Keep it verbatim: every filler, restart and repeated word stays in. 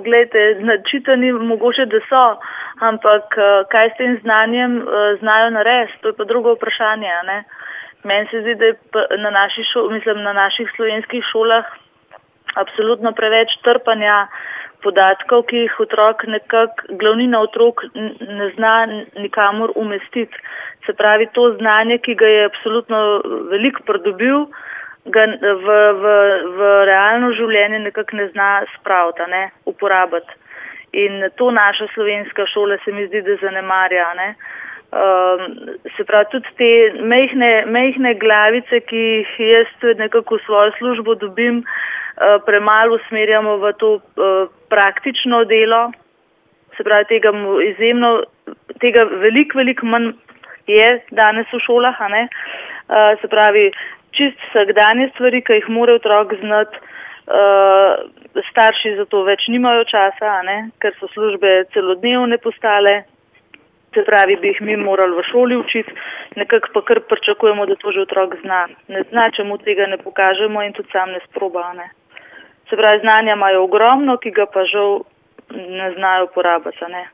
gledajte, načitani mogoče, da so, ampak kaj s tem znanjem znajo narediti, to je pa drugo vprašanje, ne. Meni se zdi, da je na, naši šo, mislim, na naših slovenskih šolah absolutno preveč trpanja podatkov, ki jih otrok nekako, glavnina otrok ne zna nikamor umestiti. Se pravi, to znanje, ki ga je absolutno veliko pridobil, ga v, v, v realno življenje nekako ne zna spraviti, ne, uporabiti. In to naša slovenska šola se mi zdi, da zanemarja, ne. Um, se pravi, tudi te mejhne, mejhne glavice, ki jih jaz nekako v svojo službo dobim, uh, premalo usmerjamo v to uh, praktično delo. Se pravi, tega izjemno, tega veliko, veliko manj je danes v šolah, a ne. Uh, se pravi, čist vsakdanje stvari, ki jih mora otrok znati, uh, starši za to več nimajo časa, a ne, ker so službe celodnevne postale. Se pravi, bi jih mi morali v šoli učiti, nekako pa kar pričakujemo, da to že otrok zna. Ne zna, če mu tega ne pokažemo in tudi sam ne sproba, ne. Se pravi, znanja imajo ogromno, ki ga pa žal ne znajo uporabiti, ne.